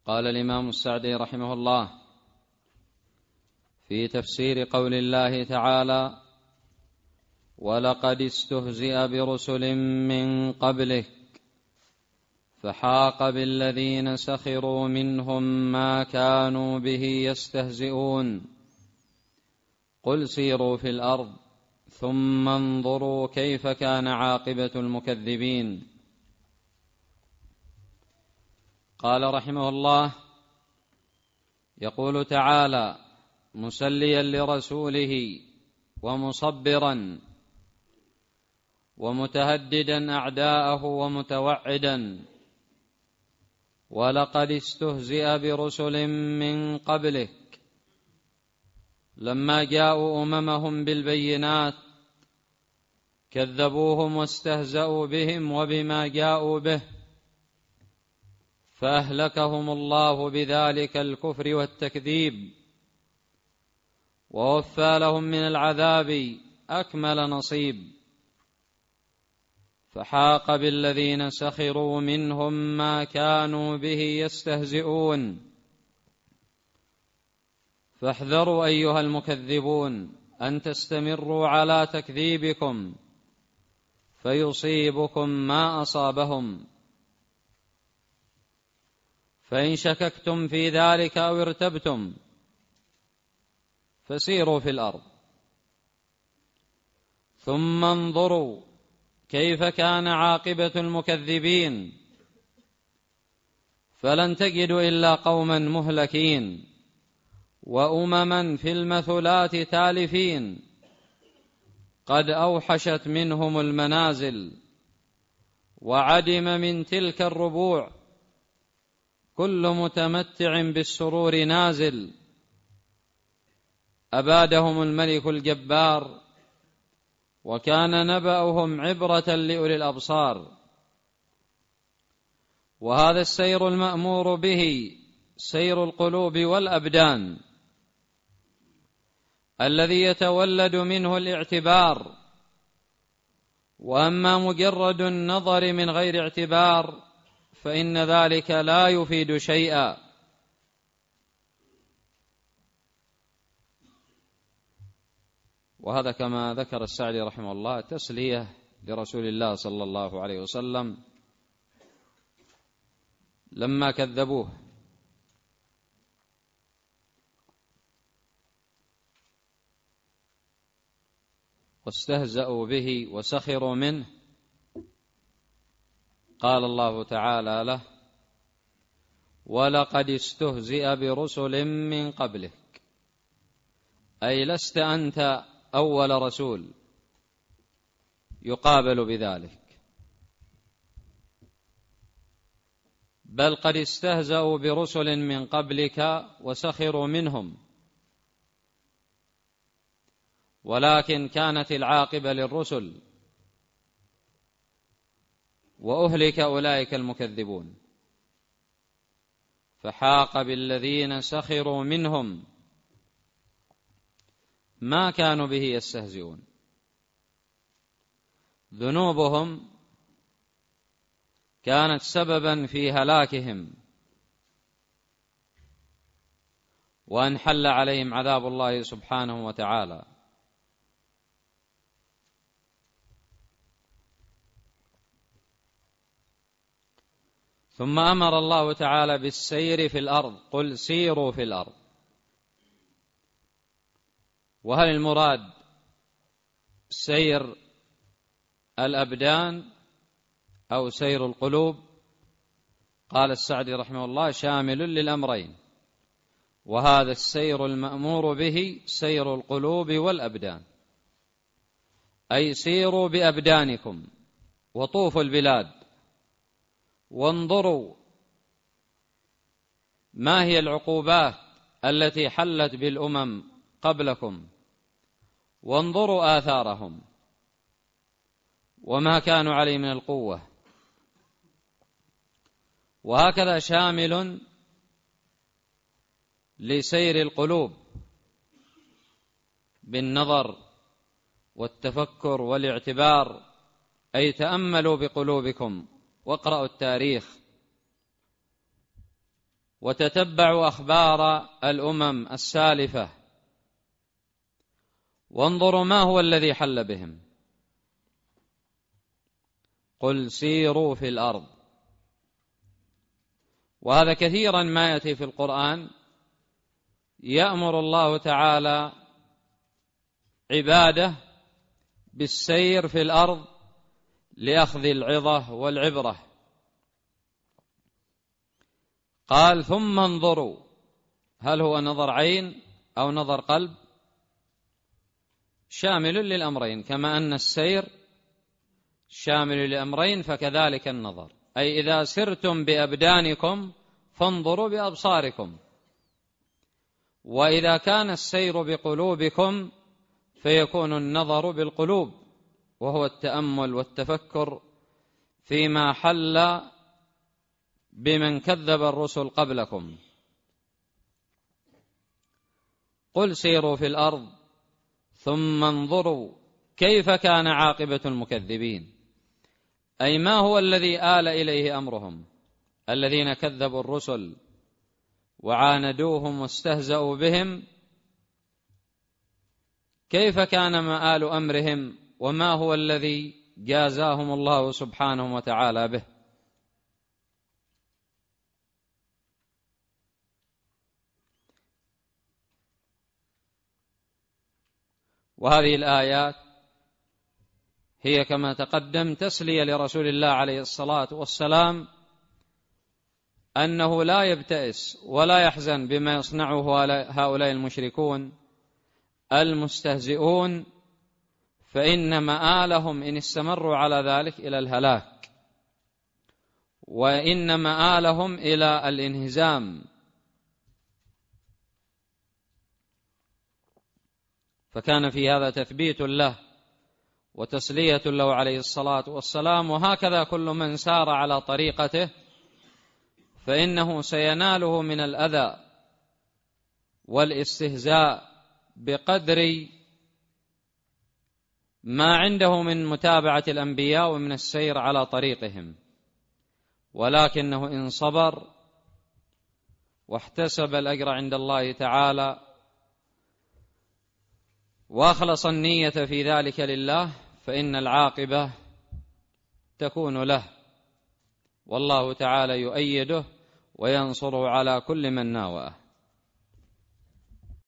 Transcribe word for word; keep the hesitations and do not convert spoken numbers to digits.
قال الإمام السعدي رحمه الله في تفسير قول الله تعالى: ولقد استهزئ برسل من قبلك فحاق بالذين سخروا منهم ما كانوا به يستهزئون قل سيروا في الأرض ثم انظروا كيف كان عاقبة المكذبين. قال رحمه الله: يقول تعالى مسليا لرسوله ومصبرا ومتهددا أعداءه ومتوعدا: ولقد استهزئ برسل من قبلك، لما جاءوا أممهم بالبينات كذبوهم واستهزأوا بهم وبما جاءوا به، فأهلكهم الله بذلك الكفر والتكذيب، ووفى لهم من العذاب أكمل نصيب. فحاق بالذين سخروا منهم ما كانوا به يستهزئون. فاحذروا أيها المكذبون أن تستمروا على تكذيبكم فيصيبكم ما أصابهم. فإن شككتم في ذلك أو ارتبتم فسيروا في الأرض ثم انظروا كيف كان عاقبة المكذبين، فلن تجدوا إلا قوما مهلكين وأمما في المثلات تالفين قد أوحشت منهم المنازل، وعدم من تلك الربوع كل متمتع بالسرور نازل. أبادهم الملك الجبار، وكان نبأهم عبرة لأولي الأبصار. وهذا السير المأمور به سير القلوب والأبدان الذي يتولد منه الاعتبار. وأما مجرد النظر من غير اعتبار فإن ذلك لا يفيد شيئا. وهذا كما ذكر السعدي رحمه الله تسلية لرسول الله صلى الله عليه وسلم لما كذبوه. واستهزأوا به وسخروا منه. قال الله تعالى له: ولقد استهزئ برسل من قبلك، أي لست أنت أول رسول يقابل بذلك، بل قد استهزأوا برسل من قبلك وسخروا منهم، ولكن كانت العاقبة للرسل وأهلك أولئك المكذبون. فحاق بالذين سخروا منهم ما كانوا به يستهزئون. ذنوبهم كانت سببا في هلاكهم وأن حل عليهم عذاب الله سبحانه وتعالى. ثم أمر الله تعالى بالسير في الأرض: قل سيروا في الأرض. وهل المراد سير الأبدان أو سير القلوب؟ قال السعدي رحمه الله: شامل للأمرين، وهذا السير المأمور به سير القلوب والأبدان، أي سيروا بأبدانكم وطوفوا البلاد وانظروا ما هي العقوبات التي حلت بالأمم قبلكم، وانظروا آثارهم وما كانوا عليه من القوة. وهكذا شامل لسير القلوب بالنظر والتفكر والاعتبار، أي تأملوا بقلوبكم واقرأوا التاريخ وتتبعوا أخبار الأمم السالفة وانظروا ما هو الذي حل بهم. قل سيروا في الأرض. وهذا كثيرا ما يأتي في القرآن، يأمر الله تعالى عباده بالسير في الأرض لأخذ العظة والعبرة. قال ثم انظروا، هل هو نظر عين أو نظر قلب؟ شامل للأمرين، كما أن السير شامل للأمرين فكذلك النظر، أي إذا سرتم بأبدانكم فانظروا بأبصاركم، وإذا كان السير بقلوبكم فيكون النظر بالقلوب، وهو التأمل والتفكر فيما حل بمن كذب الرسل قبلكم. قل سيروا في الأرض ثم انظروا كيف كان عاقبة المكذبين، أي ما هو الذي آل إليه أمرهم الذين كذبوا الرسل وعاندوهم واستهزأوا بهم، كيف كان مآل أمرهم وما هو الذي جازاهم الله سبحانه وتعالى به. وهذه الآيات هي كما تقدم تسلية لرسول الله عليه الصلاة والسلام أنه لا يبتئس ولا يحزن بما يصنعه هؤلاء المشركون المستهزئون، فإن مآلهم إن استمروا على ذلك إلى الهلاك، وإن مآلهم إلى الانهزام. فكان في هذا تثبيت له وتسلية له عليه الصلاة والسلام. وهكذا كل من سار على طريقته فإنه سيناله من الأذى والاستهزاء بقدر ما عنده من متابعة الأنبياء ومن السير على طريقهم، ولكنه إن صبر واحتسب الأجر عند الله تعالى وأخلص النية في ذلك لله فإن العاقبة تكون له، والله تعالى يؤيده وينصره على كل من ناواه.